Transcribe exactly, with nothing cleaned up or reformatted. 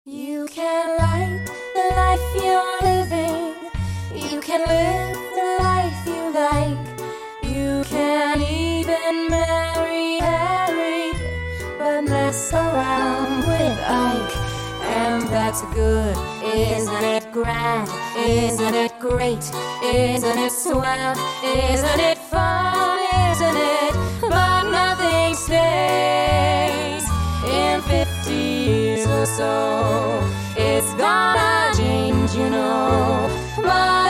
You can write the life you're living. You can live the life you like. You can even marry Harry, but mess around with Ike. And that's good, isn't it grand? Isn't it great? Isn't it swell? Isn't it fun? Isn't it? But nothing stays. In fifty years or so, it's gonna change, you know. But